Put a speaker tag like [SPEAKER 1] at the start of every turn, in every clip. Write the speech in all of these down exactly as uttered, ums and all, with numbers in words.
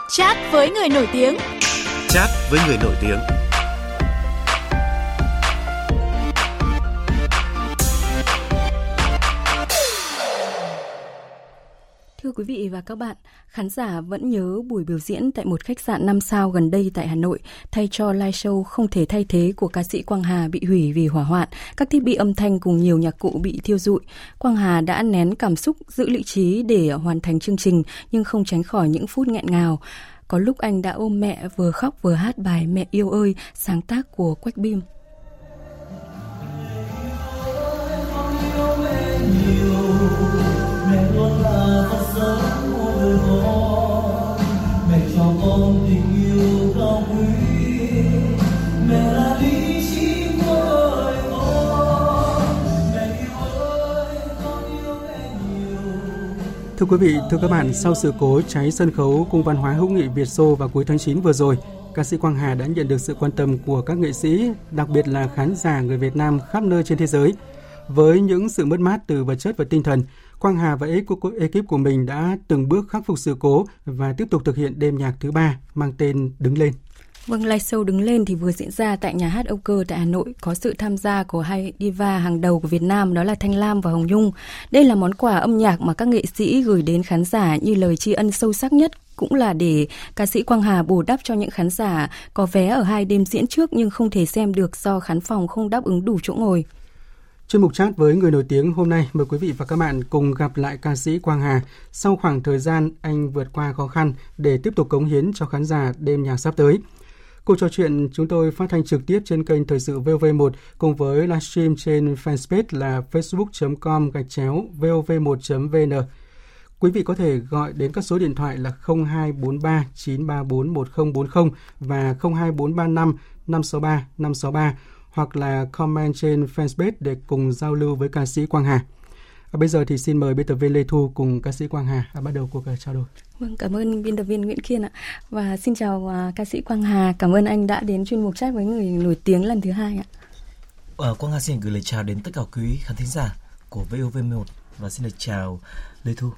[SPEAKER 1] Chat với người nổi tiếng.
[SPEAKER 2] Chat với người nổi tiếng.
[SPEAKER 3] Thưa quý vị và các bạn, khán giả vẫn nhớ buổi biểu diễn tại một khách sạn năm sao gần đây tại Hà Nội thay cho live show không thể thay thế của ca sĩ Quang Hà bị hủy vì hỏa hoạn, các thiết bị âm thanh cùng nhiều nhạc cụ bị thiêu rụi. Quang Hà đã nén cảm xúc, giữ lý trí để hoàn thành chương trình nhưng không tránh khỏi những phút nghẹn ngào. Có lúc anh đã ôm mẹ vừa khóc vừa hát bài Mẹ yêu ơi, sáng tác của Quách Bim.
[SPEAKER 4] Thưa quý vị, thưa các bạn, sau sự cố cháy sân khấu Cung văn hóa hữu nghị Việt Xô vào cuối tháng chín vừa rồi, ca sĩ Quang Hà đã nhận được sự quan tâm của các nghệ sĩ, đặc biệt là khán giả người Việt Nam khắp nơi trên thế giới. Với những sự mất mát từ vật chất và tinh thần, Quang Hà và ekip của mình đã từng bước khắc phục sự cố và tiếp tục thực hiện đêm nhạc thứ ba mang tên Đứng Lên.
[SPEAKER 3] Vâng, live show Đứng Lên thì vừa diễn ra tại nhà hát Âu Cơ tại Hà Nội, có sự tham gia của hai diva hàng đầu của Việt Nam, đó là Thanh Lam và Hồng Nhung. Đây là món quà âm nhạc mà các nghệ sĩ gửi đến khán giả như lời tri ân sâu sắc nhất, cũng là để ca sĩ Quang Hà bù đắp cho những khán giả có vé ở hai đêm diễn trước nhưng không thể xem được do khán phòng không đáp ứng đủ chỗ ngồi.
[SPEAKER 4] Chuyên mục chat với người nổi tiếng hôm nay mời quý vị và các bạn cùng gặp lại ca sĩ Quang Hà sau khoảng thời gian anh vượt qua khó khăn để tiếp tục cống hiến cho khán giả đêm nhạc sắp tới. Cuộc trò chuyện chúng tôi phát thanh trực tiếp trên kênh Thời sự vê o vê một cùng với livestream trên fanpage là facebook chấm com gạch chéo vov một chấm vn. Quý vị có thể gọi đến các số điện thoại là không hai bốn ba chín ba bốn một không bốn không và không hai bốn ba năm năm sáu ba năm sáu ba hoặc là comment trên fanpage để cùng giao lưu với ca sĩ Quang Hà. À, bây giờ thì xin mời biên tập viên Lê Thu cùng ca sĩ Quang Hà à, bắt đầu cuộc trao đổi.
[SPEAKER 3] Vâng, cảm ơn biên tập viên Nguyễn Kiên ạ. Và xin chào uh, ca sĩ Quang Hà, cảm ơn anh đã đến chuyên mục chat với người nổi tiếng lần thứ hai ạ.
[SPEAKER 5] À, Quang Hà xin gửi lời chào đến tất cả quý khán thính giả của vê o vê một và xin được chào Lê Thu.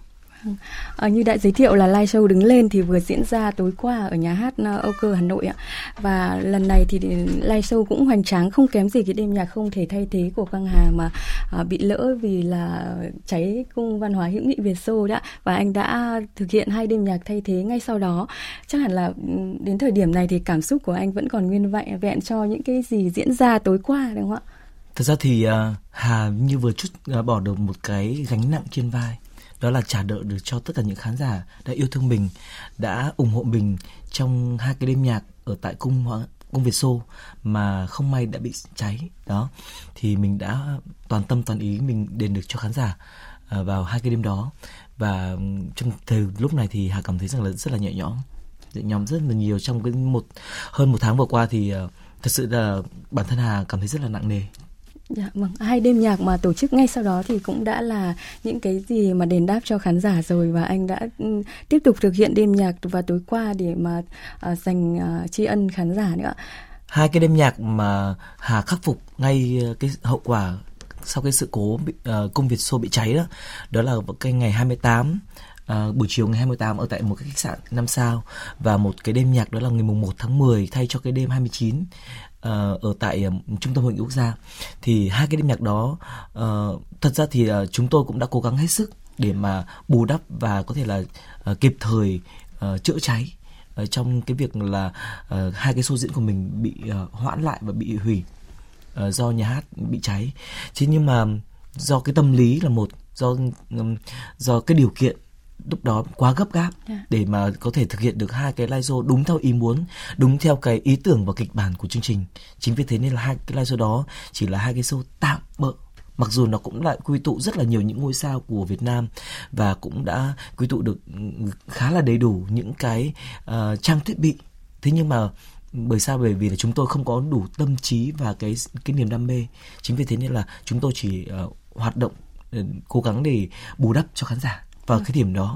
[SPEAKER 3] À, như đã giới thiệu là live show Đứng Lên thì vừa diễn ra tối qua ở nhà hát Âu Cơ Hà Nội ạ. Và lần này thì live show cũng hoành tráng không kém gì cái đêm nhạc không thể thay thế của Quang Hà mà à, bị lỡ vì là cháy Cung văn hóa hữu nghị Việt Xô đã. Và anh đã thực hiện hai đêm nhạc thay thế ngay sau đó. Chắc hẳn là đến thời điểm này thì cảm xúc của anh vẫn còn nguyên vẹn cho những cái gì diễn ra tối qua đúng không ạ?
[SPEAKER 5] Thật ra thì uh, Hà như vừa chút uh, bỏ được một cái gánh nặng trên vai. Đó là trả nợ được cho tất cả những khán giả đã yêu thương mình, đã ủng hộ mình trong hai cái đêm nhạc ở tại cung cung Việt Xô mà không may đã bị cháy. Đó thì mình đã toàn tâm toàn ý mình đền được cho khán giả uh, vào hai cái đêm đó. Và trong thời lúc này thì Hà cảm thấy rằng là rất là nhẹ nhõm, nhẹ nhõm rất là nhiều. Trong cái một hơn một tháng vừa qua thì uh, thật sự là bản thân Hà cảm thấy rất là nặng nề.
[SPEAKER 3] Dạ, vâng. Hai đêm nhạc mà tổ chức ngay sau đó thì cũng đã là những cái gì mà đền đáp cho khán giả rồi, và anh đã um, tiếp tục thực hiện đêm nhạc vào tối qua để mà uh, dành uh, tri ân khán giả nữa.
[SPEAKER 5] Hai cái đêm nhạc mà Hà khắc phục ngay cái hậu quả sau cái sự cố bị, uh, cung Việt Xô bị cháy đó, đó là cái ngày hai mươi tám uh, buổi chiều ngày hai mươi tám ở tại một cái khách sạn năm sao, và một cái đêm nhạc đó là ngày mùng một tháng mười thay cho cái đêm hai mươi chín. Uh, ở tại uh, Trung tâm Hội nghị Quốc gia. Thì hai cái đêm nhạc đó uh, thật ra thì uh, chúng tôi cũng đã cố gắng hết sức để mà bù đắp và có thể là uh, kịp thời uh, chữa cháy uh, trong cái việc là uh, hai cái show diễn của mình bị uh, hoãn lại và bị hủy uh, do nhà hát bị cháy. Thế nhưng mà do cái tâm lý là một, do um, do cái điều kiện lúc đó quá gấp gáp để mà có thể thực hiện được hai cái live show đúng theo ý muốn, đúng theo cái ý tưởng và kịch bản của chương trình. Chính vì thế nên là hai cái live show đó chỉ là hai cái show tạm bợ, mặc dù nó cũng lại quy tụ rất là nhiều những ngôi sao của Việt Nam và cũng đã quy tụ được khá là đầy đủ những cái uh, trang thiết bị. Thế nhưng mà bởi sao? Bởi vì là chúng tôi không có đủ tâm trí và cái cái niềm đam mê. Chính vì thế nên là chúng tôi chỉ uh, hoạt động uh, cố gắng để bù đắp cho khán giả vào cái điểm đó.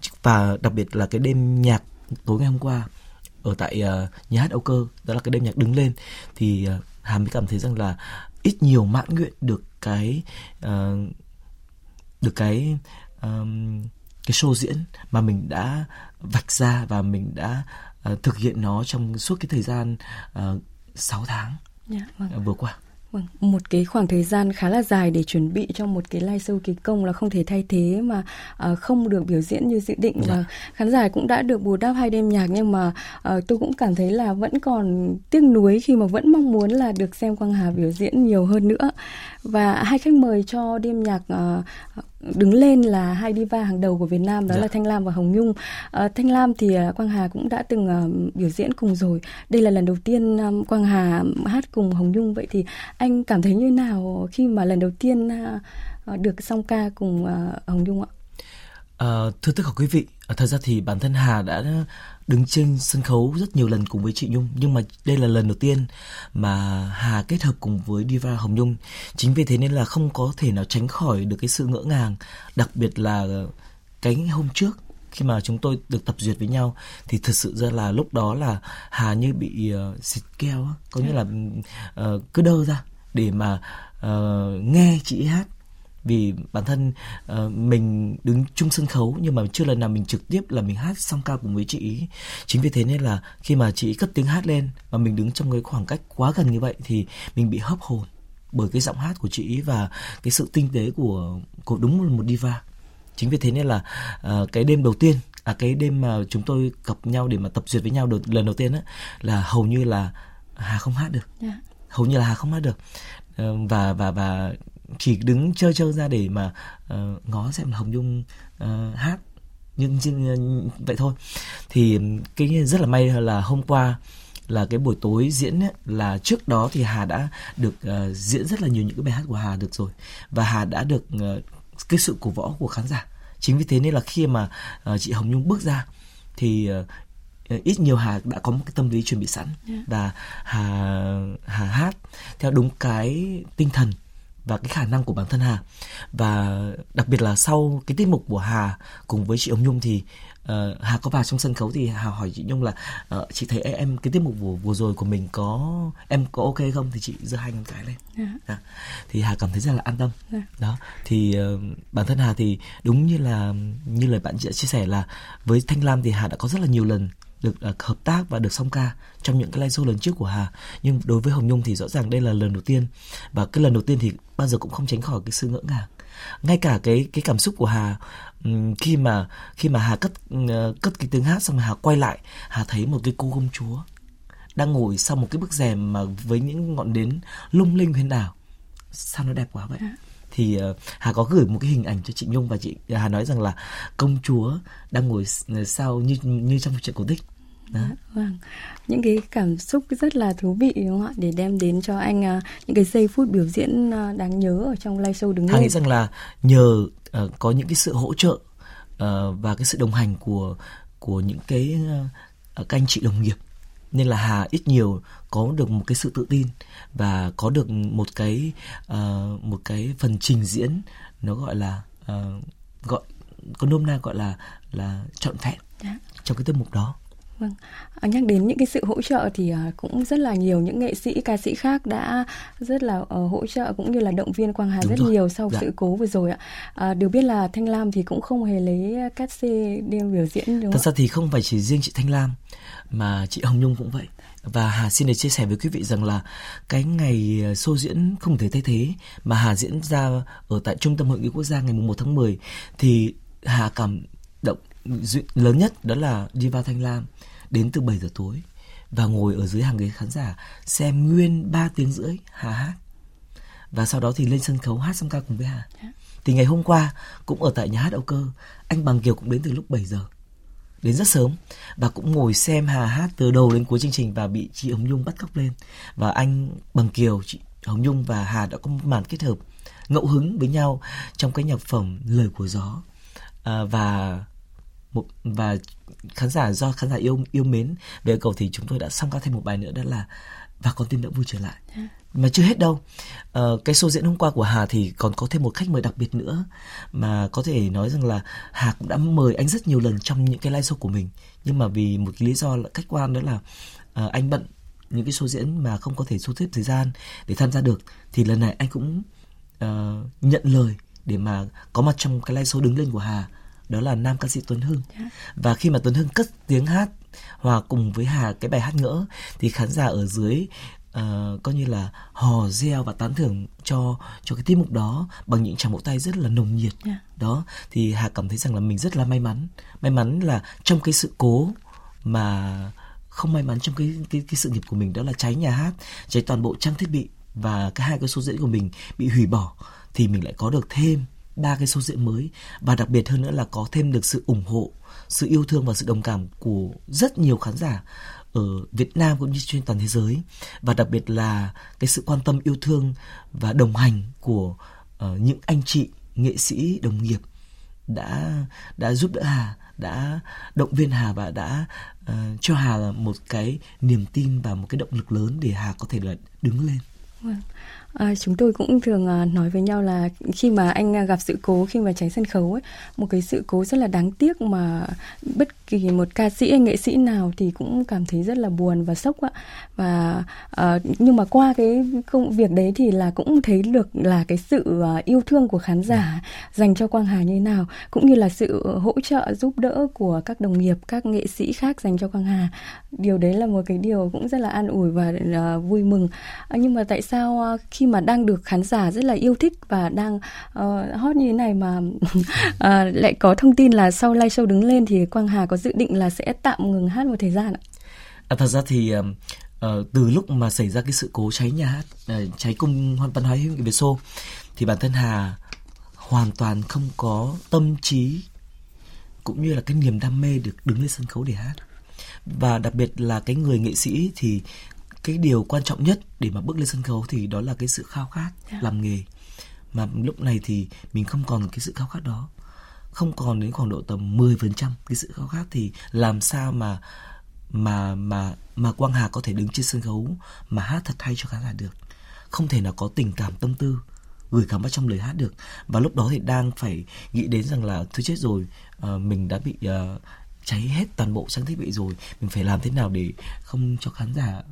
[SPEAKER 5] Và đặc biệt là cái đêm nhạc tối ngày hôm qua ở tại uh, nhà hát Âu Cơ, đó là cái đêm nhạc Đứng Lên, thì uh, Hà mới cảm thấy rằng là ít nhiều mãn nguyện được cái uh, được cái um, cái show diễn mà mình đã vạch ra và mình đã uh, thực hiện nó trong suốt cái thời gian uh, sáu tháng
[SPEAKER 3] yeah, vâng.
[SPEAKER 5] uh, vừa qua.
[SPEAKER 3] Vâng, một cái khoảng thời gian khá là dài để chuẩn bị cho một cái live show kỳ công là không thể thay thế mà uh, không được biểu diễn như dự định. Dạ. Và khán giả cũng đã được bù đắp hai đêm nhạc, nhưng mà uh, tôi cũng cảm thấy là vẫn còn tiếc nuối khi mà vẫn mong muốn là được xem Quang Hà biểu diễn nhiều hơn nữa. Và hai khách mời cho đêm nhạc uh, đứng lên là hai diva hàng đầu của Việt Nam, đó dạ. là Thanh Lam và Hồng Nhung. Uh, Thanh Lam thì uh, Quang Hà cũng đã từng uh, biểu diễn cùng rồi. Đây là lần đầu tiên um, Quang Hà hát cùng Hồng Nhung. Vậy thì anh cảm thấy như nào khi mà lần đầu tiên uh, được song ca cùng uh, Hồng Nhung ạ?
[SPEAKER 5] Uh, thưa tất cả quý vị, thật ra thì bản thân Hà đã đứng trên sân khấu rất nhiều lần cùng với chị Nhung, nhưng mà đây là lần đầu tiên mà Hà kết hợp cùng với diva Hồng Nhung. Chính vì thế nên là không có thể nào tránh khỏi được cái sự ngỡ ngàng, đặc biệt là cái hôm trước khi mà chúng tôi được tập duyệt với nhau thì thật sự ra là lúc đó là Hà như bị uh, xịt keo, có nghĩa là uh, cứ đơ ra để mà uh, nghe chị hát. Vì bản thân uh, mình đứng chung sân khấu nhưng mà chưa lần nào mình trực tiếp là mình hát song ca cùng với chị ý. Chính vì thế nên là khi mà chị ý cất tiếng hát lên và mình đứng trong cái khoảng cách quá gần như vậy thì mình bị hấp hồn bởi cái giọng hát của chị ý và cái sự tinh tế của, của đúng một diva. Chính vì thế nên là uh, cái đêm đầu tiên, à cái đêm mà chúng tôi gặp nhau để mà tập duyệt với nhau đầu, lần đầu tiên á, là hầu như là Hà không hát được, yeah. hầu như là Hà không hát được uh, và và và chỉ đứng chơi chơi ra để mà uh, ngó xem Hồng Nhung uh, hát nhưng, nhưng vậy thôi. Thì cái rất là may là hôm qua là cái buổi tối diễn ấy, là trước đó thì Hà đã được uh, diễn rất là nhiều những cái bài hát của Hà được rồi và Hà đã được uh, cái sự cổ võ của khán giả. Chính vì thế nên là khi mà uh, chị Hồng Nhung bước ra thì uh, ít nhiều Hà đã có một cái tâm lý chuẩn bị sẵn, yeah. và Hà Hà hát theo đúng cái tinh thần và cái khả năng của bản thân Hà. Và đặc biệt là sau cái tiết mục của Hà cùng với chị Hồng Nhung thì uh, Hà có vào trong sân khấu thì Hà hỏi chị Nhung là uh, chị thấy em cái tiết mục vừa, vừa rồi của mình có em có ok không, thì chị giơ hai ngón cái lên, yeah. à, thì Hà cảm thấy rất là an tâm, yeah. đó thì uh, bản thân Hà thì đúng như là như lời bạn chị đã chia sẻ là với Thanh Lam thì Hà đã có rất là nhiều lần được uh, hợp tác và được song ca trong những cái live show lần trước của Hà, nhưng đối với Hồng Nhung thì rõ ràng đây là lần đầu tiên, và cái lần đầu tiên thì bao giờ cũng không tránh khỏi cái sự ngỡ ngàng. Ngay cả cái cái cảm xúc của Hà um, khi mà khi mà Hà cất uh, cất cái tiếng hát xong rồi Hà quay lại, Hà thấy một cái cô công chúa đang ngồi sau một cái bức rèm mà với những ngọn nến lung linh huyền ảo, sao nó đẹp quá vậy. À. Thì uh, Hà có gửi một cái hình ảnh cho chị Nhung và chị Hà nói rằng là công chúa đang ngồi sau như như trong chuyện cổ tích. Đó.
[SPEAKER 3] Vâng, những cái cảm xúc rất là thú vị đúng không ạ, để đem đến cho anh uh, những cái giây phút biểu diễn uh, đáng nhớ ở trong live show đứng lên.
[SPEAKER 5] Hà nghĩ rằng là nhờ uh, có những cái sự hỗ trợ uh, và cái sự đồng hành của của những cái uh, các anh chị đồng nghiệp, nên là Hà ít nhiều có được một cái sự tự tin và có được một cái uh, một cái phần trình diễn nó gọi là uh, gọi có nôm na gọi là là trọn vẹn, yeah. trong cái tiết mục đó.
[SPEAKER 3] Vâng, nhắc đến những cái sự hỗ trợ thì cũng rất là nhiều những nghệ sĩ, ca sĩ khác đã rất là uh, hỗ trợ cũng như là động viên Quang Hà Đúng rất rồi. nhiều sau dạ. sự cố vừa rồi ạ. À, được biết là Thanh Lam thì cũng không hề lấy cát xê đêm biểu diễn đúng không?
[SPEAKER 5] Thật ra thì không phải chỉ riêng chị Thanh Lam mà chị Hồng Nhung cũng vậy. Và Hà xin được chia sẻ với quý vị rằng là cái ngày show diễn không thể thay thế mà Hà diễn ra ở tại Trung tâm Hội nghị Quốc gia ngày mùng một tháng mười thì Hà cảm động lớn nhất đó là diva Thanh Lam đến từ bảy giờ tối và ngồi ở dưới hàng ghế khán giả xem nguyên ba tiếng rưỡi Hà hát, và sau đó thì lên sân khấu hát song ca cùng với Hà. Yeah. Thì ngày hôm qua cũng ở tại nhà hát Âu Cơ, anh Bằng Kiều cũng đến từ lúc bảy giờ, đến rất sớm và cũng ngồi xem Hà hát từ đầu đến cuối chương trình và bị chị Hồng Nhung bắt cóc lên, và anh Bằng Kiều, chị Hồng Nhung và Hà đã có một màn kết hợp ngẫu hứng với nhau trong cái nhạc phẩm Lời của Gió, à, và một và khán giả do khán giả yêu yêu mến về cầu thì chúng tôi đã song ca thêm một bài nữa, đó là Và Con Tim Đã Vui Trở Lại. Yeah. Mà chưa hết đâu, à, cái show diễn hôm qua của Hà thì còn có thêm một khách mời đặc biệt nữa mà có thể nói rằng là Hà cũng đã mời anh rất nhiều lần trong những cái live show của mình, nhưng mà vì một cái lý do là khách quan, đó là à, anh bận những cái show diễn mà không có thể thu xếp thời gian để tham gia được, thì lần này anh cũng uh, nhận lời để mà có mặt trong cái live show đứng lên của Hà đó là nam ca sĩ Tuấn Hưng. Yeah. Và khi mà Tuấn Hưng cất tiếng hát hòa cùng với Hà cái bài hát Ngỡ thì khán giả ở dưới uh, coi như là hò reo và tán thưởng cho cho cái tiết mục đó bằng những tràng vỗ tay rất là nồng nhiệt. Yeah. Đó thì Hà cảm thấy rằng là mình rất là may mắn, may mắn là trong cái sự cố mà không may mắn trong cái cái cái sự nghiệp của mình, đó là cháy nhà hát, cháy toàn bộ trang thiết bị và cái hai cái show diễn của mình bị hủy bỏ, thì mình lại có được thêm ba cái show diễn mới, và đặc biệt hơn nữa là có thêm được sự ủng hộ, sự yêu thương và sự đồng cảm của rất nhiều khán giả ở Việt Nam cũng như trên toàn thế giới, và đặc biệt là cái sự quan tâm yêu thương và đồng hành của uh, những anh chị nghệ sĩ đồng nghiệp đã đã giúp đỡ Hà, đã động viên Hà và đã uh, cho Hà là một cái niềm tin và một cái động lực lớn để Hà có thể là đứng lên.
[SPEAKER 3] Vâng. À, chúng tôi cũng thường à, nói với nhau là khi mà anh gặp sự cố, khi mà cháy sân khấu ấy, một cái sự cố rất là đáng tiếc mà bất kỳ một ca sĩ hay nghệ sĩ nào thì cũng cảm thấy rất là buồn và sốc ạ. Và à, nhưng mà qua cái công việc đấy thì là cũng thấy được là cái sự à, yêu thương của khán giả dành cho Quang Hà như thế nào, cũng như là sự hỗ trợ giúp đỡ của các đồng nghiệp, các nghệ sĩ khác dành cho Quang Hà. Điều đấy là một cái điều cũng rất là an ủi và à, vui mừng. À, nhưng mà tại sao à, khi mà đang được khán giả rất là yêu thích và đang uh, hot như thế này mà uh, lại có thông tin là sau live show đứng lên thì Quang Hà có dự định là sẽ tạm ngừng hát một thời gian ạ?
[SPEAKER 5] À, thật ra thì uh, uh, từ lúc mà xảy ra cái sự cố cháy nhà hát, uh, cháy cung văn hóa hữu nghị Việt Xô, thì bản thân Hà hoàn toàn không có tâm trí cũng như là cái niềm đam mê được đứng lên sân khấu để hát. Và đặc biệt là cái người nghệ sĩ thì cái điều quan trọng nhất để mà bước lên sân khấu thì đó là cái sự khao khát yeah. làm nghề. Mà lúc này thì mình không còn cái sự khao khát đó, không còn đến khoảng độ tầm mười phần trăm cái sự khao khát, thì làm sao mà mà mà mà Quang Hà có thể đứng trên sân khấu mà hát thật hay cho khán giả được. Không thể nào có tình cảm tâm tư gửi gắm vào trong lời hát được. Và lúc đó thì đang phải nghĩ đến rằng là thôi chết rồi, uh, mình đã bị uh, cháy hết toàn bộ trang thiết bị rồi, mình phải làm thế nào để không cho khán giả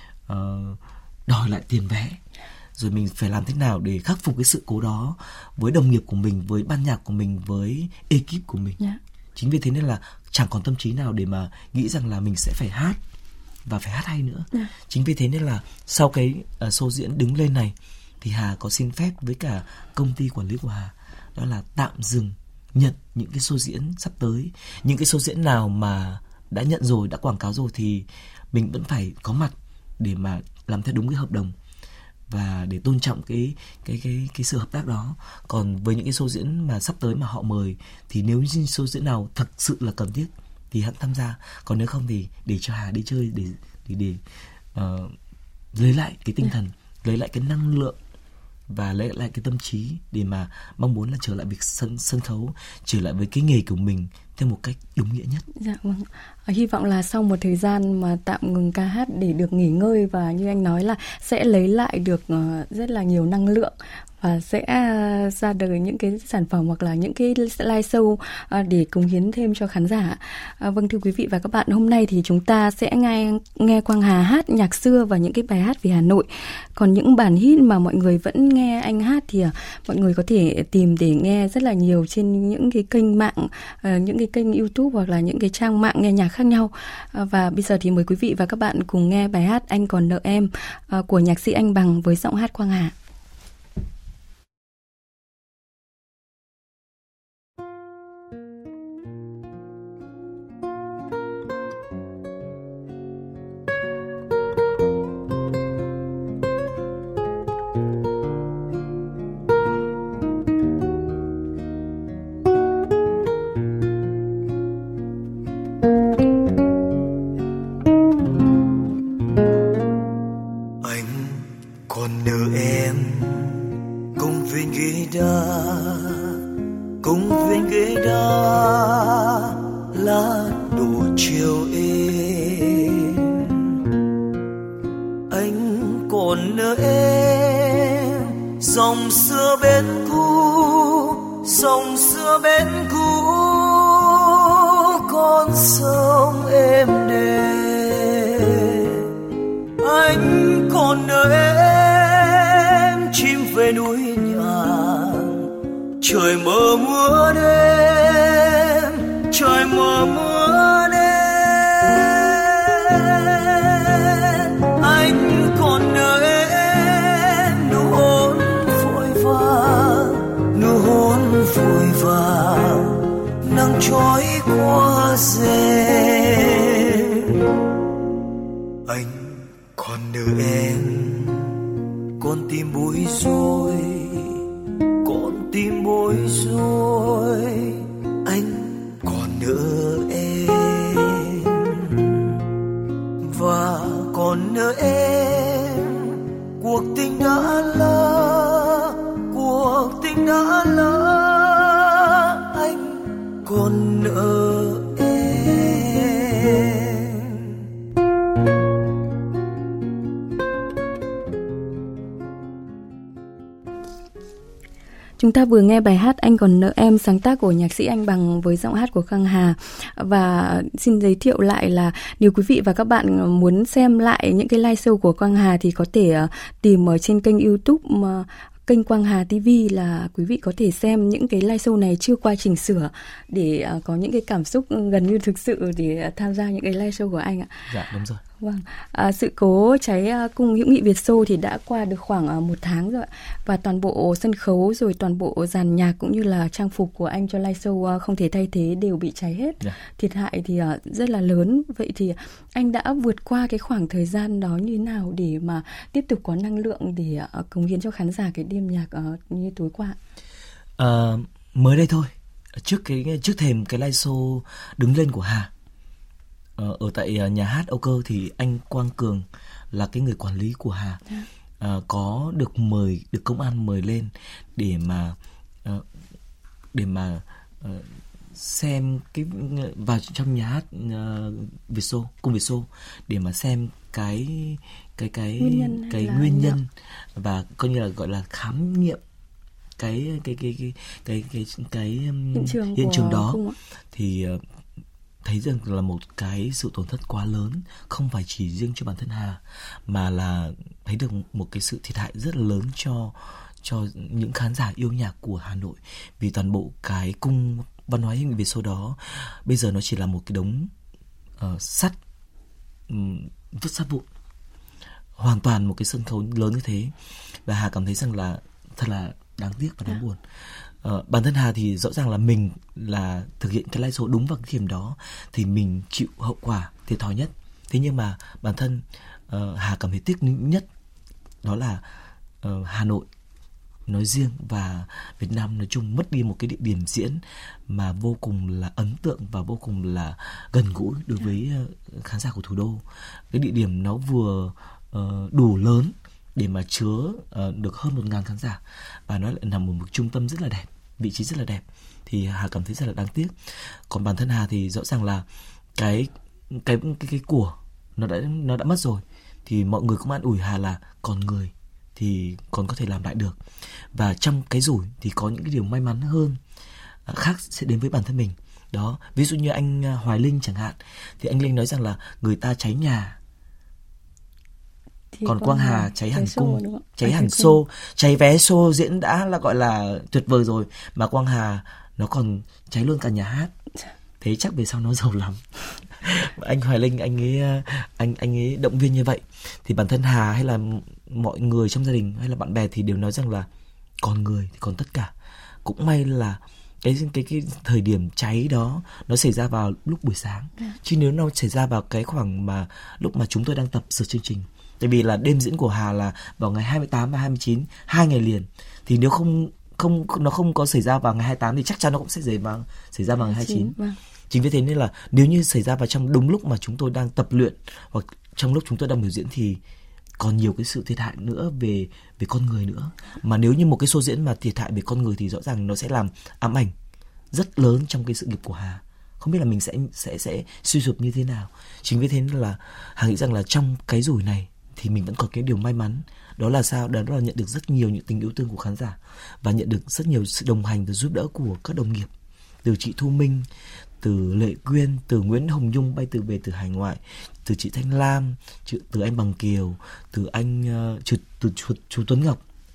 [SPEAKER 5] uh, đòi lại tiền vé, rồi mình phải làm thế nào để khắc phục cái sự cố đó với đồng nghiệp của mình, với ban nhạc của mình, với ekip của mình. Yeah. Chính vì thế nên là chẳng còn tâm trí nào để mà nghĩ rằng là mình sẽ phải hát và phải hát hay nữa. Yeah. Chính vì thế nên là sau cái uh, show diễn đứng lên này thì Hà có xin phép với cả công ty quản lý của Hà, đó là tạm dừng nhận những cái show diễn sắp tới. Những cái show diễn nào mà đã nhận rồi, đã quảng cáo rồi thì mình vẫn phải có mặt để mà làm theo đúng cái hợp đồng và để tôn trọng cái cái cái cái sự hợp tác đó. Còn với những cái show diễn mà sắp tới mà họ mời thì nếu như show diễn nào thực sự là cần thiết thì hãy tham gia, còn nếu không thì để cho Hà đi chơi để để để uh, lấy lại cái tinh thần, lấy lại cái năng lượng và lấy lại cái tâm trí để mà mong muốn là trở lại việc sân sân khấu, trở lại với cái nghề của mình theo một cách đúng nghĩa nhất.
[SPEAKER 3] Dạ vâng. Hy vọng là sau một thời gian mà tạm ngừng ca hát để được nghỉ ngơi, và như anh nói là sẽ lấy lại được rất là nhiều năng lượng và sẽ ra đời những cái sản phẩm hoặc là những cái live show để cống hiến thêm cho khán giả. À, vâng, thưa quý vị và các bạn, hôm nay thì chúng ta sẽ nghe nghe Quang Hà hát nhạc xưa và những cái bài hát về Hà Nội. Còn những bản hit mà mọi người vẫn nghe anh hát thì mọi người có thể tìm để nghe rất là nhiều trên những cái kênh mạng, những cái kênh YouTube hoặc là những cái trang mạng nghe nhạc khác nhau. À, và bây giờ thì mời quý vị và các bạn cùng nghe bài hát Anh Còn Nợ Em của nhạc sĩ Anh Bằng với giọng hát Quang Hà.
[SPEAKER 1] Trời mơ mưa đêm trời mờ mưa đến, anh còn nhớ em nụ hôn vội vàng, nụ hôn vội vàng, nắng trói qua rèm. Anh còn nhớ em, con tim bối rối, con tim bối rối. Anh còn nhớ em và còn nhớ em. Cuộc tình đã lỡ, cuộc tình đã lỡ, anh còn nợ em.
[SPEAKER 3] Chúng ta vừa nghe bài hát Anh Còn Nợ Em, sáng tác của nhạc sĩ Anh Bằng với giọng hát của Khang Hà. Và xin giới thiệu lại là nếu quý vị và các bạn muốn xem lại những cái live show của Quang Hà thì có thể tìm ở trên kênh YouTube mà kênh Quang Hà ti vi, là quý vị có thể xem những cái live show này chưa qua chỉnh sửa để uh, có những cái cảm xúc gần như thực sự để tham gia những cái live show của anh ạ.
[SPEAKER 5] Dạ đúng rồi.
[SPEAKER 3] Vâng, à, sự cố cháy uh, cung hữu nghị Việt Xô thì đã qua được khoảng uh, một tháng rồi, và toàn bộ sân khấu rồi toàn bộ dàn nhạc cũng như là trang phục của anh cho live show uh, không thể thay thế đều bị cháy hết. Yeah. Thiệt hại thì uh, rất là lớn. Vậy thì anh đã vượt qua cái khoảng thời gian đó như thế nào để mà tiếp tục có năng lượng để uh, cống hiến cho khán giả cái đêm nhạc uh, như tối qua?
[SPEAKER 5] Uh, mới đây thôi, trước cái trước thềm cái live show Đứng Lên của Hà ở tại nhà hát Âu Cơ thì anh Quang Cường là cái người quản lý của Hà uh, có được mời, được công an mời lên để mà uh, để mà uh, xem cái vào trong nhà hát uh, Việt Xô, cung Việt Xô để mà xem cái cái cái
[SPEAKER 3] nguyên nhân
[SPEAKER 5] cái nguyên nhân và coi như là gọi là khám nghiệm cái cái cái cái cái cái cái, cái
[SPEAKER 3] hiện trường,
[SPEAKER 5] hiện trường đó thì uh, thấy rằng là một cái sự tổn thất quá lớn, không phải chỉ riêng cho bản thân Hà mà là thấy được một cái sự thiệt hại rất là lớn cho cho những khán giả yêu nhạc của Hà Nội, vì toàn bộ cái cung văn hóa hữu nghị Việt Xô đó bây giờ nó chỉ là một cái đống uh, sắt um, vứt sắt vụn, hoàn toàn một cái sân khấu lớn như thế. Và Hà cảm thấy rằng là thật là đáng tiếc và đáng buồn. Uh, bản thân Hà thì rõ ràng là mình là thực hiện cái live show đúng vào cái điểm đó thì mình chịu hậu quả thiệt thòi nhất. Thế nhưng mà bản thân uh, Hà cảm thấy tiếc nhất đó là uh, Hà Nội nói riêng và Việt Nam nói chung mất đi một cái địa điểm diễn mà vô cùng là ấn tượng và vô cùng là gần gũi đối với uh, khán giả của thủ đô. Cái địa điểm nó vừa uh, đủ lớn để mà chứa uh, được hơn một ngàn khán giả và nó lại nằm ở một trung tâm rất là đẹp, vị trí rất là đẹp, thì Hà cảm thấy rất là đáng tiếc. Còn bản thân Hà thì rõ ràng là cái cái cái cái của nó đã nó đã mất rồi, thì mọi người cũng an ủi Hà là còn người thì còn có thể làm lại được, và trong cái rủi thì có những cái điều may mắn hơn uh, khác sẽ đến với bản thân mình. Đó, ví dụ như anh uh, Hoài Linh chẳng hạn, thì anh Linh nói rằng là người ta cháy nhà thì còn Quang Hà cháy hẳn cung, cháy hẳn show, cháy vé show diễn đã là gọi là tuyệt vời rồi, mà Quang Hà nó còn cháy luôn cả nhà hát. Thế chắc về sau nó giàu lắm. Anh Hoài Linh anh ấy anh anh ấy động viên như vậy, thì bản thân Hà hay là mọi người trong gia đình hay là bạn bè thì đều nói rằng là còn người thì còn tất cả. Cũng may là cái cái cái thời điểm cháy đó nó xảy ra vào lúc buổi sáng, yeah. Chứ nếu nó xảy ra vào cái khoảng mà lúc mà chúng tôi đang tập sửa chương trình, tại vì là đêm diễn của Hà là vào ngày hai mươi tám và hai mươi chín, hai ngày liền, thì nếu không không nó không có xảy ra vào ngày hai mươi tám thì chắc chắn nó cũng sẽ xảy ra xảy ra vào ngày hai mươi chín. Vâng. Chính vì thế nên là nếu như xảy ra vào trong đúng lúc mà chúng tôi đang tập luyện hoặc trong lúc chúng tôi đang biểu diễn thì còn nhiều cái sự thiệt hại nữa về về con người nữa. Mà nếu như một cái show diễn mà thiệt hại về con người thì rõ ràng nó sẽ làm ám ảnh rất lớn trong cái sự nghiệp của Hà. Không biết là mình sẽ sẽ sẽ suy sụp như thế nào. Chính vì thế nên là Hà nghĩ rằng là trong cái rủi này thì mình vẫn có cái điều may mắn, đó là sao? Đó là nhận được rất nhiều những tình yêu thương của khán giả và nhận được rất nhiều sự đồng hành và giúp đỡ của các đồng nghiệp, từ chị Thu Minh, từ Lệ Quyên, từ Nguyễn Hồng Nhung bay từ về từ hải ngoại, từ chị Thanh Lam, từ anh Bằng Kiều, từ anh uh, từ, từ chú, chú Tuấn Ngọc,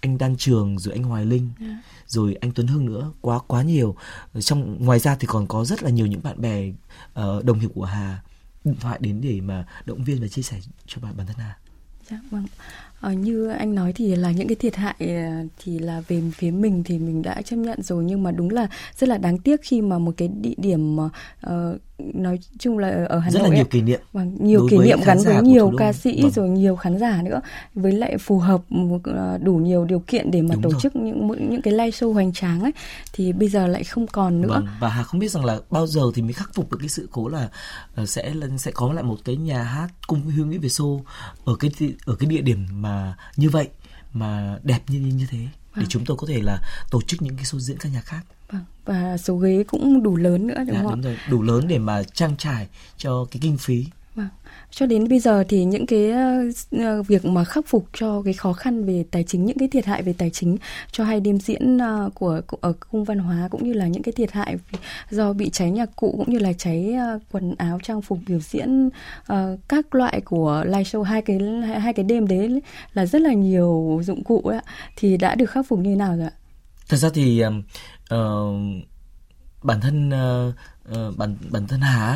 [SPEAKER 5] anh Đan Trường, rồi anh Hoài Linh, yeah. rồi anh Tuấn Hưng nữa, quá quá nhiều. Trong ngoài ra thì còn có rất là nhiều những bạn bè uh, đồng nghiệp của Hà điện thoại đến để mà động viên và chia sẻ cho bản bản thân Hà.
[SPEAKER 3] Dạ vâng. Ờ, như anh nói thì là những cái thiệt hại thì là về phía mình thì mình đã chấp nhận rồi, nhưng mà đúng là rất là đáng tiếc khi mà một cái địa điểm uh, nói chung là ở Hà
[SPEAKER 5] rất
[SPEAKER 3] Nội
[SPEAKER 5] là nhiều
[SPEAKER 3] ấy,
[SPEAKER 5] kỷ niệm,
[SPEAKER 3] vâng, nhiều kỷ niệm gắn với nhiều ca sĩ, vâng. rồi nhiều khán giả nữa, với lại phù hợp đủ nhiều điều kiện để mà đúng tổ rồi. chức những những cái live show hoành tráng ấy, thì bây giờ lại không còn nữa.
[SPEAKER 5] Vâng. Và Hà không biết rằng là bao giờ thì mới khắc phục được cái sự cố là uh, sẽ sẽ có lại một cái nhà hát cung hữu nghị Việt Xô ở cái ở cái địa điểm mà như vậy, mà đẹp như như thế, vâng. để chúng tôi có thể là tổ chức những cái show diễn ca nhạc khác.
[SPEAKER 3] Vâng. Và số ghế cũng đủ lớn nữa, đúng
[SPEAKER 5] dạ,
[SPEAKER 3] không
[SPEAKER 5] đúng
[SPEAKER 3] ạ?
[SPEAKER 5] Rồi, đủ lớn để mà trang trải cho cái kinh phí.
[SPEAKER 3] Vâng. Cho đến bây giờ thì những cái uh, việc mà khắc phục cho cái khó khăn về tài chính, những cái thiệt hại về tài chính cho hai đêm diễn uh, của ở Cung Văn Hóa, cũng như là những cái thiệt hại do bị cháy nhạc cụ, cũng như là cháy uh, quần áo trang phục biểu diễn, uh, các loại của live show, hai cái hai, hai cái đêm đấy là rất là nhiều dụng cụ ấy, thì đã được khắc phục như thế nào rồi ạ?
[SPEAKER 5] Thật ra thì uh, bản thân uh, uh, bản bản thân Hà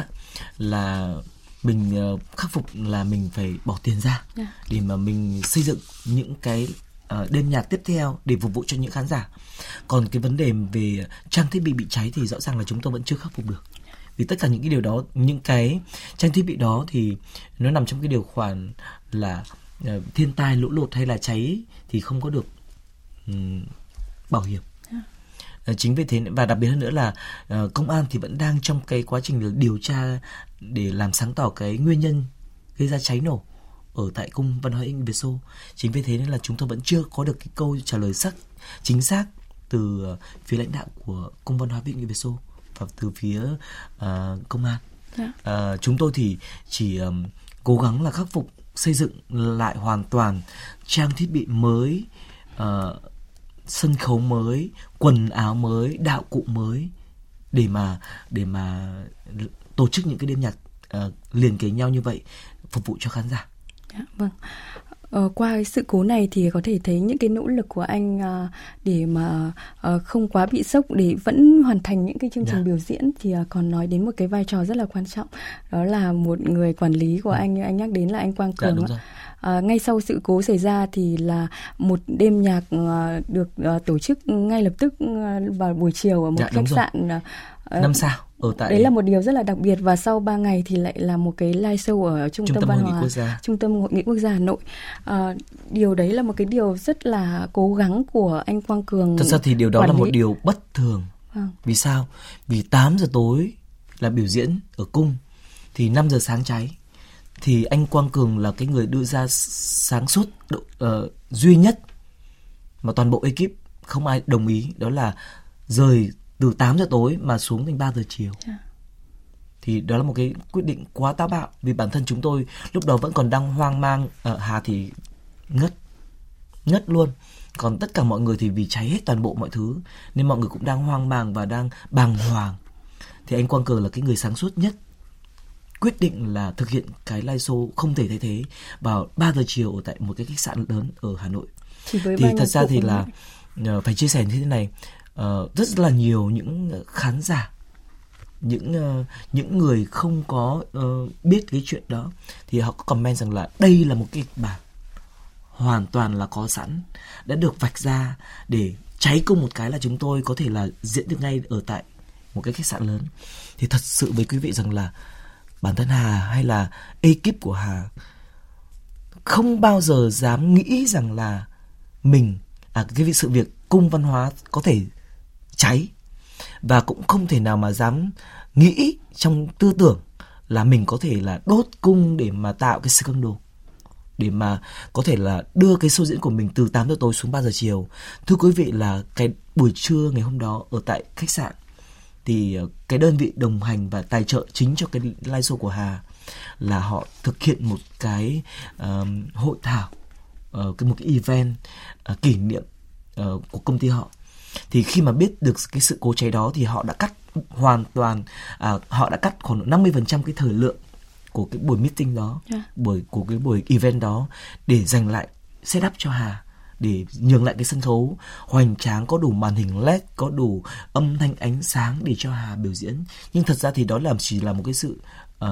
[SPEAKER 5] là mình uh, khắc phục là mình phải bỏ tiền ra yeah. để mà mình xây dựng những cái uh, đêm nhạc tiếp theo để phục vụ cho những khán giả. Còn cái vấn đề về trang thiết bị bị cháy thì rõ ràng là chúng tôi vẫn chưa khắc phục được. Vì tất cả những cái điều đó, những cái trang thiết bị đó thì nó nằm trong cái điều khoản là uh, thiên tai, lũ lụt hay là cháy thì không có được um, bảo hiểm. Yeah. Chính vì thế, và đặc biệt hơn nữa là uh, công an thì vẫn đang trong cái quá trình điều tra để làm sáng tỏ cái nguyên nhân gây ra cháy nổ ở tại Cung Văn Hóa hữu nghị Việt Xô. Chính vì thế nên là chúng tôi vẫn chưa có được cái câu trả lời xác chính xác từ uh, phía lãnh đạo của Cung Văn Hóa hữu nghị Việt Xô và từ phía uh, công an. Yeah. Uh, chúng tôi thì chỉ um, cố gắng là khắc phục, xây dựng lại hoàn toàn trang thiết bị mới, uh, sân khấu mới, quần áo mới, đạo cụ mới để mà để mà tổ chức những cái đêm nhạc uh, liền kề nhau như vậy, phục vụ cho khán giả.
[SPEAKER 3] Dạ, vâng. Ờ, qua cái sự cố này thì có thể thấy những cái nỗ lực của anh uh, để mà uh, không quá bị sốc, để vẫn hoàn thành những cái chương trình yeah. biểu diễn, thì uh, còn nói đến một cái vai trò rất là quan trọng, đó là một người quản lý của ừ. anh, như anh nhắc đến là anh Quang Cường.
[SPEAKER 5] Dạ,
[SPEAKER 3] À, ngay sau sự cố xảy ra thì là một đêm nhạc uh, được uh, tổ chức ngay lập tức uh, vào buổi chiều ở một dạ, khách sạn
[SPEAKER 5] uh, năm sao ở tại
[SPEAKER 3] đấy là một điều rất là đặc biệt. Và sau ba ngày thì lại là một cái live show ở trung, trung tâm, tâm văn hóa, trung tâm hội nghị quốc gia Hà Nội. Uh, điều đấy là một cái điều rất là cố gắng của anh Quang Cường.
[SPEAKER 5] Thật ra thì điều đó là lý. một điều bất thường.
[SPEAKER 3] Vâng.
[SPEAKER 5] Vì sao? Vì tám giờ tối là biểu diễn ở cung, thì năm giờ sáng cháy. Thì anh Quang Cường là cái người đưa ra sáng suốt độ, uh, duy nhất mà toàn bộ ekip không ai đồng ý, đó là rời từ tám giờ tối mà xuống thành ba giờ chiều. Yeah. Thì đó là một cái quyết định quá táo bạo, vì bản thân chúng tôi lúc đó vẫn còn đang hoang mang. uh, Hà thì ngất ngất luôn, còn tất cả mọi người thì vì cháy hết toàn bộ mọi thứ nên mọi người cũng đang hoang mang và đang bàng hoàng. Thì anh Quang Cường là cái người sáng suốt nhất, quyết định là thực hiện cái live show không thể thay thế vào ba giờ chiều ở tại một cái khách sạn lớn ở Hà Nội.
[SPEAKER 3] Thì
[SPEAKER 5] thật ra thì là uh, phải chia sẻ như thế này, uh, rất là nhiều những khán giả, những uh, những người không có uh, biết cái chuyện đó thì họ có comment rằng là đây là một cái kịch bản hoàn toàn là có sẵn, đã được vạch ra để cháy cung một cái là chúng tôi có thể là diễn được ngay ở tại một cái khách sạn lớn. Thì thật sự với quý vị rằng là bản thân Hà hay là ekip của Hà không bao giờ dám nghĩ rằng là mình à, cái sự việc Cung Văn Hóa có thể cháy, và cũng không thể nào mà dám nghĩ trong tư tưởng là mình có thể là đốt cung để mà tạo cái scandal, để mà có thể là đưa cái show diễn của mình từ tám giờ tối xuống ba giờ chiều. Thưa quý vị là cái buổi trưa ngày hôm đó ở tại khách sạn thì cái đơn vị đồng hành và tài trợ chính cho cái live show của Hà là họ thực hiện một cái uh, hội thảo, uh, cái một cái event uh, kỷ niệm uh, của công ty họ. Thì khi mà biết được cái sự cố cháy đó thì họ đã cắt hoàn toàn, uh, họ đã cắt khoảng năm mươi phần trăm cái thời lượng của cái buổi meeting đó, yeah. buổi của cái buổi event đó để dành lại setup cho Hà, để nhường lại cái sân khấu hoành tráng, có đủ màn hình led, có đủ âm thanh ánh sáng để cho Hà biểu diễn. Nhưng thật ra thì đó là chỉ là một cái sự uh,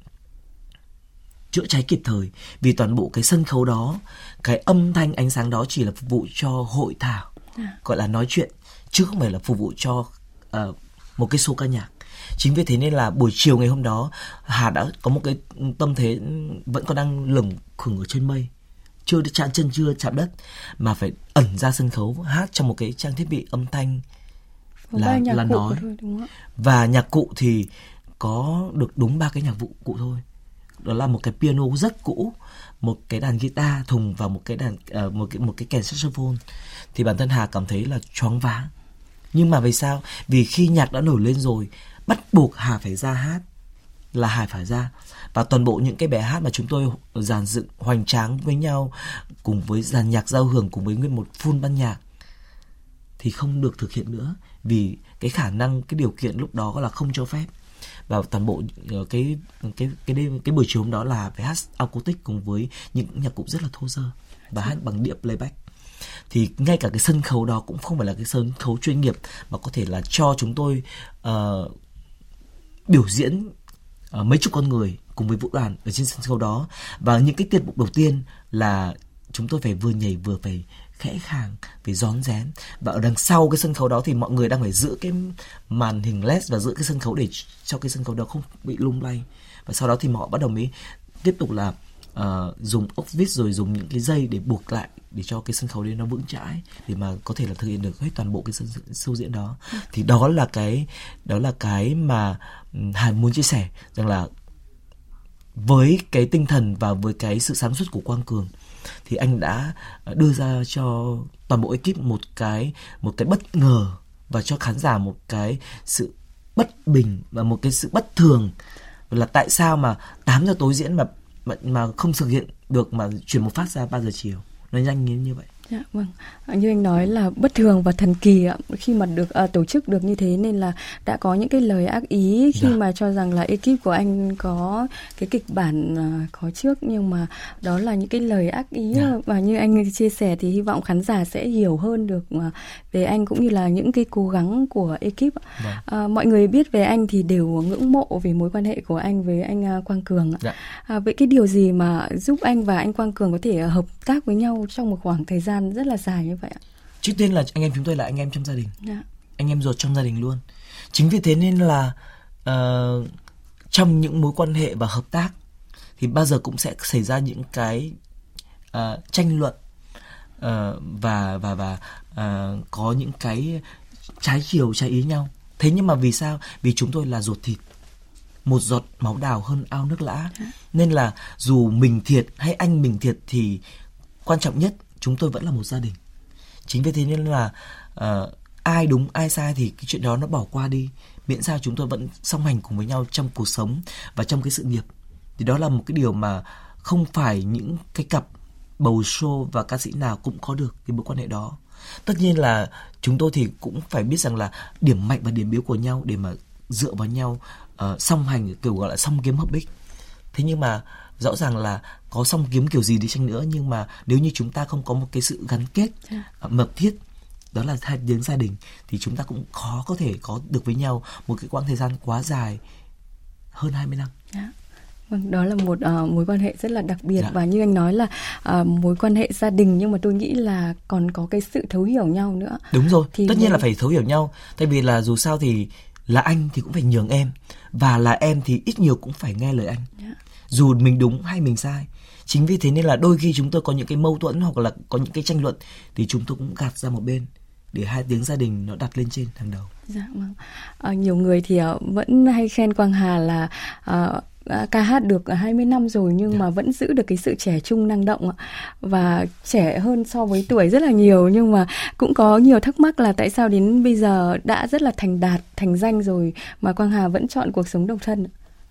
[SPEAKER 5] chữa cháy kịp thời, vì toàn bộ cái sân khấu đó, cái âm thanh ánh sáng đó chỉ là phục vụ cho hội thảo, à. gọi là nói chuyện, chứ không phải là phục vụ cho uh, một cái show ca nhạc. Chính vì thế nên là buổi chiều ngày hôm đó Hà đã có một cái tâm thế vẫn còn đang lửng khửng ở trên mây, chưa chạm chân chưa chạm đất, mà phải ẩn ra sân khấu hát trong một cái trang thiết bị âm thanh là là nói thôi, và nhạc cụ thì có được đúng ba cái nhạc vụ cụ thôi. Đó là một cái piano rất cũ, một cái đàn guitar thùng và một cái đàn uh, một cái một cái kèn saxophone. Thì bản thân Hà cảm thấy là choáng váng. Nhưng mà vì sao? Vì khi nhạc đã nổi lên rồi, bắt buộc Hà phải ra hát, là Hà phải ra. Và toàn bộ những cái bài hát mà chúng tôi dàn dựng hoành tráng với nhau, cùng với dàn nhạc giao hưởng, cùng với nguyên một full ban nhạc, thì không được thực hiện nữa, vì cái khả năng, cái điều kiện lúc đó là không cho phép. Và toàn bộ cái cái cái đêm, cái buổi chiều hôm đó là phải hát acoustic cùng với những nhạc cụ rất là thô sơ và hát bằng đĩa playback. Thì ngay cả cái sân khấu đó cũng không phải là cái sân khấu chuyên nghiệp, mà có thể là cho chúng tôi uh, biểu diễn uh, mấy chục con người cùng với vũ đoàn ở trên sân khấu đó. Và những cái tiết mục đầu tiên là chúng tôi phải vừa nhảy vừa phải khẽ khàng, phải rón rén. Và ở đằng sau cái sân khấu đó thì mọi người đang phải giữ cái màn hình led và giữ cái sân khấu để cho cái sân khấu đó không bị lung lay. Và sau đó thì họ bắt đầu mới tiếp tục là uh, dùng ốc vít rồi dùng những cái dây để buộc lại, để cho cái sân khấu đấy nó vững chãi, để mà có thể là thực hiện được hết toàn bộ cái sân show diễn đó. Thì đó là cái đó là cái mà Hà muốn chia sẻ, rằng là với cái tinh thần và với cái sự sáng suốt của Quang Cường, thì anh đã đưa ra cho toàn bộ ekip một cái một cái bất ngờ, và cho khán giả một cái sự bất bình và một cái sự bất thường, là tại sao mà tám giờ tối diễn mà mà, mà không thực hiện được, mà chuyển một phát ra ba giờ chiều, nó nhanh như như vậy.
[SPEAKER 3] Dạ, vâng. Như anh nói là bất thường và thần kỳ ạ. Khi mà được à, tổ chức được như thế nên là đã có những cái lời ác ý khi dạ. mà cho rằng là ekip của anh có cái kịch bản à, có trước, nhưng mà đó là những cái lời ác ý dạ. và như anh chia sẻ thì hy vọng khán giả sẽ hiểu hơn được à, về anh cũng như là những cái cố gắng của ekip. Dạ. À, mọi người biết về anh thì đều ngưỡng mộ về mối quan hệ của anh với anh à, Quang Cường. Dạ. À, vậy cái điều gì mà giúp anh và anh Quang Cường có thể hợp tác với nhau trong một khoảng thời gian rất là dài như vậy ạ?
[SPEAKER 5] Trước tiên là anh em chúng tôi là anh em trong gia đình, yeah. anh em ruột trong gia đình luôn. Chính vì thế nên là uh, trong những mối quan hệ và hợp tác thì bao giờ cũng sẽ xảy ra những cái uh, tranh luận uh, và và và uh, có những cái trái chiều trái ý nhau. Thế nhưng mà vì sao? Vì chúng tôi là ruột thịt, một giọt máu đào hơn ao nước lã, yeah. nên là dù mình thiệt hay anh mình thiệt thì quan trọng nhất chúng tôi vẫn là một gia đình. Chính vì thế nên là uh, ai đúng ai sai thì cái chuyện đó nó bỏ qua đi, miễn sao chúng tôi vẫn song hành cùng với nhau trong cuộc sống và trong cái sự nghiệp. Thì đó là một cái điều mà không phải những cái cặp bầu show và ca sĩ nào cũng có được cái mối quan hệ đó. Tất nhiên là chúng tôi thì cũng phải biết rằng là điểm mạnh và điểm yếu của nhau để mà dựa vào nhau uh, song hành, kiểu gọi là song kiếm hợp bích. Thế nhưng mà rõ ràng là có song kiếm kiểu gì đi chăng nữa, nhưng mà nếu như chúng ta không có một cái sự gắn kết yeah. mật thiết, đó là hai tiếng gia đình, thì chúng ta cũng khó có thể có được với nhau một cái quãng thời gian quá dài hơn hai mươi năm. Yeah.
[SPEAKER 3] Vâng, đó là một uh, mối quan hệ rất là đặc biệt. Dạ. Và như anh nói là uh, mối quan hệ gia đình, nhưng mà tôi nghĩ là còn có cái sự thấu hiểu nhau nữa.
[SPEAKER 5] Đúng rồi, thì tất nhiên mới... là phải thấu hiểu nhau. Tại vì là dù sao thì là anh thì cũng phải nhường em, và là em thì ít nhiều cũng phải nghe lời anh. Dạ. Dù mình đúng hay mình sai. Chính vì thế nên là đôi khi chúng tôi có những cái mâu thuẫn hoặc là có những cái tranh luận thì chúng tôi cũng gạt ra một bên để hai tiếng gia đình nó đặt lên trên hàng đầu.
[SPEAKER 3] Dạ vâng. À, nhiều người thì uh, vẫn hay khen Quang Hà là uh, ca hát được hai mươi năm rồi nhưng yeah. mà vẫn giữ được cái sự trẻ trung năng động và trẻ hơn so với tuổi rất là nhiều, nhưng mà cũng có nhiều thắc mắc là tại sao đến bây giờ đã rất là thành đạt, thành danh rồi mà Quang Hà vẫn chọn cuộc sống độc thân.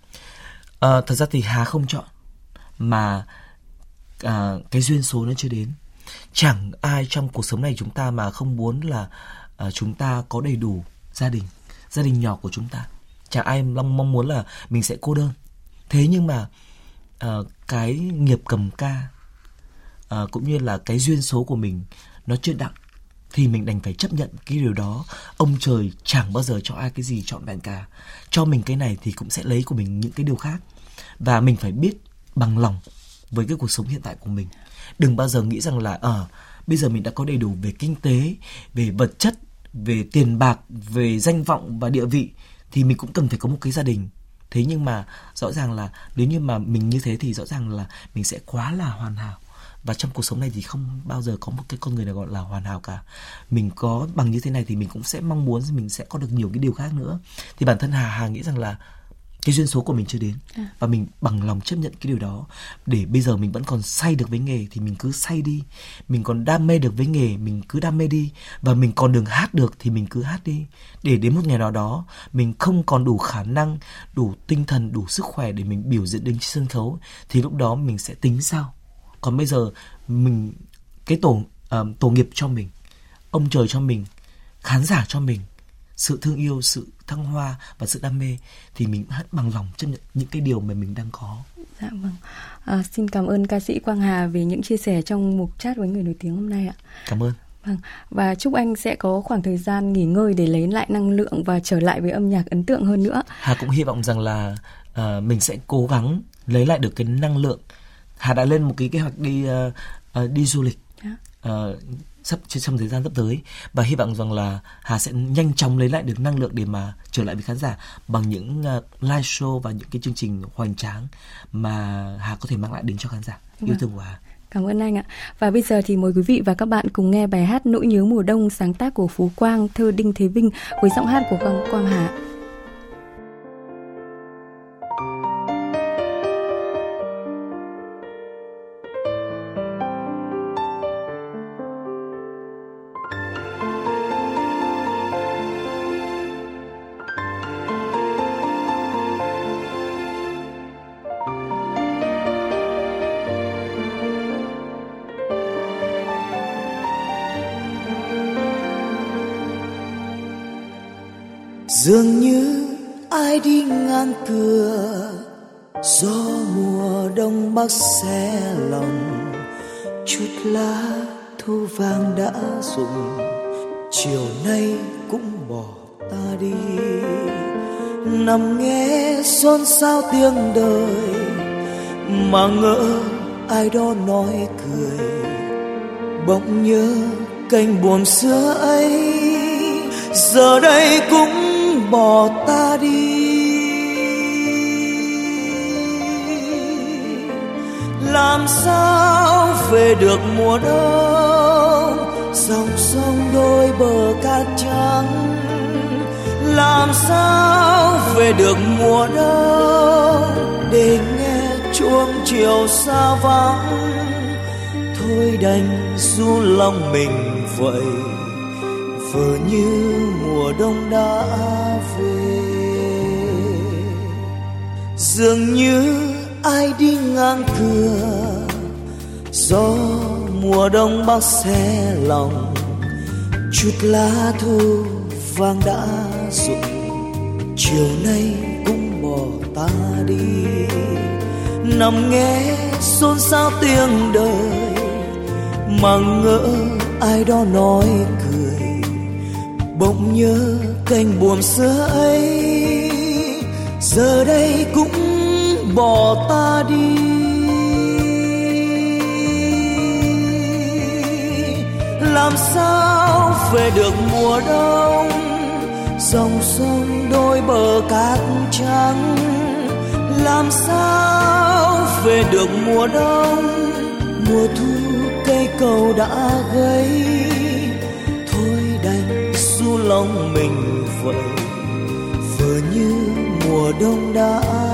[SPEAKER 5] À, thật ra thì Hà không chọn, mà à, cái duyên số nó chưa đến. Chẳng ai trong cuộc sống này chúng ta mà không muốn là à, chúng ta có đầy đủ gia đình, gia đình nhỏ của chúng ta. Chẳng ai mong muốn là mình sẽ cô đơn. Thế nhưng mà uh, cái nghiệp cầm ca uh, cũng như là cái duyên số của mình nó chưa đặng, thì mình đành phải chấp nhận cái điều đó. Ông trời chẳng bao giờ cho ai cái gì trọn vẹn cả. Cho mình cái này thì cũng sẽ lấy của mình những cái điều khác. Và mình phải biết bằng lòng với cái cuộc sống hiện tại của mình. Đừng bao giờ nghĩ rằng là ờ, à, bây giờ mình đã có đầy đủ về kinh tế, về vật chất, về tiền bạc, về danh vọng và địa vị, thì mình cũng cần phải có một cái gia đình. Thế nhưng mà rõ ràng là nếu như mà mình như thế thì rõ ràng là mình sẽ quá là hoàn hảo. Và trong cuộc sống này thì không bao giờ có một cái con người nào gọi là hoàn hảo cả. Mình có bằng như thế này thì mình cũng sẽ mong muốn mình sẽ có được nhiều cái điều khác nữa. Thì bản thân Hà Hà nghĩ rằng là cái duyên số của mình chưa đến, và mình bằng lòng chấp nhận cái điều đó. Để bây giờ mình vẫn còn say được với nghề thì mình cứ say đi. Mình còn đam mê được với nghề, mình cứ đam mê đi. Và mình còn đường hát được thì mình cứ hát đi. Để đến một ngày nào đó mình không còn đủ khả năng, đủ tinh thần, đủ sức khỏe để mình biểu diễn đến sân khấu, thì lúc đó mình sẽ tính sao. Còn bây giờ mình, cái tổ uh, tổ nghiệp cho mình, ông trời cho mình, khán giả cho mình, sự thương yêu, sự thăng hoa và sự đam mê, thì mình hãy bằng lòng chấp nhận những cái điều mà mình đang có.
[SPEAKER 3] Dạ vâng. À, xin cảm ơn ca sĩ Quang Hà về những chia sẻ trong mục chat với người nổi tiếng hôm nay ạ.
[SPEAKER 5] Cảm ơn.
[SPEAKER 3] Vâng. Và chúc anh sẽ có khoảng thời gian nghỉ ngơi để lấy lại năng lượng và trở lại với âm nhạc ấn tượng hơn nữa.
[SPEAKER 5] Hà cũng hy vọng rằng là uh, mình sẽ cố gắng lấy lại được cái năng lượng. Hà đã lên một cái kế hoạch đi uh, uh, đi du lịch uh, sắp trong thời gian sắp tới, và hy vọng rằng là Hà sẽ nhanh chóng lấy lại được năng lượng để mà trở lại với khán giả bằng những uh, live show và những cái chương trình hoành tráng mà Hà có thể mang lại đến cho khán giả yêu thương của Hà.
[SPEAKER 3] Cảm ơn anh ạ. Và bây giờ thì mời quý vị và các bạn cùng nghe bài hát Nỗi nhớ mùa đông sáng tác của Phú Quang, thơ Đinh Thế Vinh với giọng hát của Quang, Quang Hà.
[SPEAKER 1] Dường như ai đi ngang cửa, gió mùa đông bắc xé lòng, chút lá thu vàng đã rụng, chiều nay cũng bỏ ta đi. Nằm nghe xôn xao tiếng đời, mà ngỡ ai đó nói cười, bỗng nhớ cành buồm xưa ấy, giờ đây cũng bỏ ta đi. Làm sao về được mùa đông, dòng sông đôi bờ cát trắng. Làm sao về được mùa đông, để nghe chuông chiều xa vắng. Thôi đành du lòng mình vậy, vờ như mùa đông đã về. Dường như ai đi ngang cửa, gió mùa đông bắc xé lòng, chút lá thu vàng đã rụng, chiều nay cũng bỏ ta đi. Nằm nghe xôn xao tiếng đời, mà ngỡ ai đó nói cười, bỗng nhớ cành buồm xưa ấy, giờ đây cũng bỏ ta đi. Làm sao về được mùa đông, dòng sông đôi bờ cát trắng. Làm sao về được mùa đông, mùa thu cây cầu đã gãy. Thôi đành du lòng mình vậy, vờ như mùa đông đã